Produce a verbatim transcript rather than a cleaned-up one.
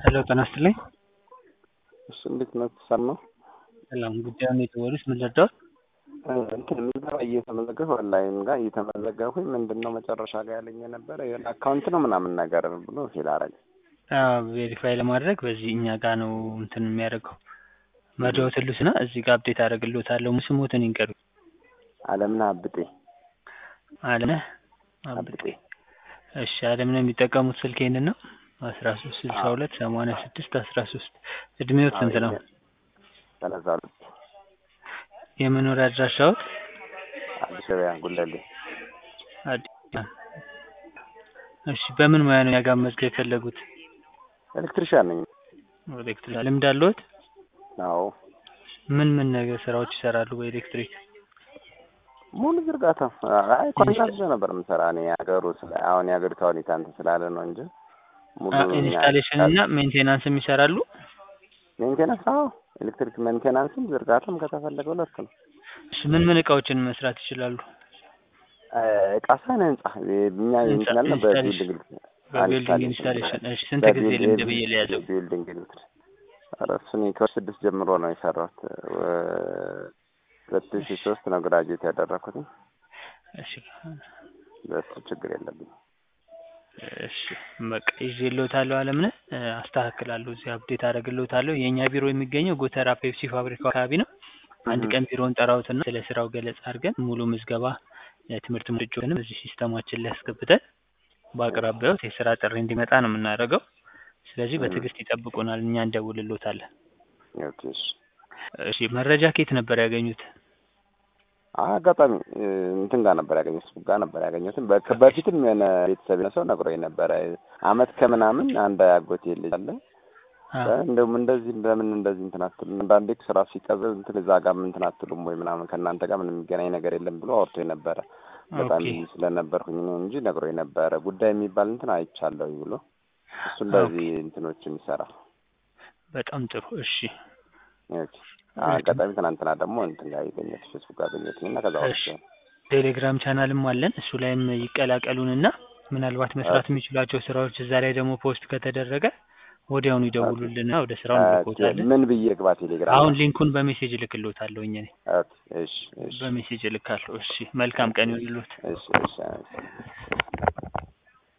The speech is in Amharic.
ሄሎ ጤና ይስጥልኝ። እሺ እንዴት ነው ተሰማው? ሰላም ጉዳዩን የተወሩት ምን ልርዳዎት? እንትን ምዝገባ እየተመዘገብኩ ኦንላይን ጋር እየተመዘገብኩኝ ምንድነው መጨረሻ ጋር ያለኝ የነበረ የሆነ አካውንት ነው ምናምን ነገር ብሎ ፊል አረገ። አዎ ቬሪፋይ ለማድረግ በዚህ እኛ ጋር ነው እንትን የሚያደርገው መድረውት ልስና እዚህ ጋር አፕዴት አደርግልዎታለሁ። ስሙትን ይንገሩኝ። አለምነህ አብጤ። አለምነህ አብጤ። እሺ አለምነህ የሚጠቀሙት ስልክ ይሄንን ነው? አስራ ሶስት ስልሳ ሁለት ሰማንያ ስድስት አስራ ሶስት እድሜዎት ስንት ነው? ሰላሳ ሁለት የመኖሪያ አድራሻዎት? አዲስ አበባ ጉለሌ። አዲስ እሺ በምን ሙያ ነው ያጋር መዝገብ የፈለጉት? ኤሌክትሪሻን ነኝ። ኤሌክትሪሻን ልምድ አለዎት? አዎ። ምን ምን ነገር ስራዎች ይሰራሉ በኤሌክትሪክ? ሙሉ ዝርጋታ። አይ ኮንትራክት ነበር የምሰራ እኔ ሀገሩ ስለ አሁን የሀገሪቷ ሁኔታ እንትን ስላለ ነው እንጂ ሙሉ ኢንስታሌሽን እና ሜንቴናንስም ይሰራሉ? ሜንቴናንስ አዎ፣ ኤሌክትሪክ ሜንቴናንስም ዝርጋታም ከተፈለገ ሁለት ነው። እሺ ምን ምን እቃዎችን መስራት ይችላሉ? እቃ ሳይሆን ህንጻ እኛ እንችላለን በቢልዲንግ በቢልዲንግ ኢንስታሌሽን። እሺ ስንት ጊዜ ልምድ ብዬ ልያዘው? ቢልዲንግ ኤሌክትሪክ አራሱን ከስድስት ጀምሮ ነው የሰራሁት። ሁለት ሺህ ሶስት ነው ግራጁዌት ያደረኩት። እሺ በሱ ችግር የለብኝም። እሺ በቃ ይዤልዎታለሁ። አለምነህ አስተካክላለሁ፣ እዚህ አፕዴት አደርግልዎታለሁ። የኛ ቢሮ የሚገኘው ጎተራ ፔፕሲ ፋብሪካው አካባቢ ነው። አንድ ቀን ቢሮውን ጠራውትና ስለ ስራው ገለጻ አድርገን ሙሉ ምዝገባ የትምህርት ምርጫዎችንም እዚህ ሲስተማችን ላይ አስገብተን በአቅራቢያው የስራ ጥሪ እንዲመጣ ነው የምናደርገው። ስለዚህ በትዕግስት ይጠብቁናል፣ እኛ እንደውልልዎታለን። ኦኬ እሺ። እሺ መረጃ ከየት ነበር ያገኙት? አጋጣሚ እንትን ጋር ነበር ያገኘሁት፣ ፌስቡክ ጋር ነበር ያገኘሁት። በፊትም የሆነ ቤተሰብ ሰው ነግሮኝ ነበረ። አመት ከምናምን አንድ አጎቴ ልጅ አለ እንደውም እንደዚህ ለምን እንደዚህ እንትን አትሉም አንዳንዴ ስራ ሲቀዘብ እንትን እዛ ጋር ምን እንትን አትሉም ወይ ምናምን ከእናንተ ጋር ምንም የሚገናኝ ነገር የለም ብሎ አውርቶኝ ነበረ። በጣም ስለነበርኩኝ ነው እንጂ ነግሮኝ ነበረ። ጉዳይ የሚባል እንትን አይቻለሁ ብሎ እሱ እንደዚህ እንትኖችን ይሰራል። በጣም ጥሩ እሺ። ኦኬ አጋጣሚ ትናንትና ደግሞ እንትን ጋር ያገኘሁት ፌስቡክ ጋር ያገኘሁትና ከዛ ወጥቼ ቴሌግራም ቻናልም አለን፣ እሱ ላይም ይቀላቀሉንና ምናልባት መስራት የሚችሏቸው ስራዎች እዛ ላይ ደግሞ ፖስት ከተደረገ ወዲያውኑ ይደውሉልንና ወደ ስራው እንልኮታለን። ምን ብዬ ግባ ቴሌግራም? አሁን ሊንኩን በሜሴጅ እልክልዎታለሁ እኔ። ኦኬ እሺ እሺ በሜሴጅ እልካለሁ። እሺ መልካም ቀን ይሁንልዎት። እሺ እሺ።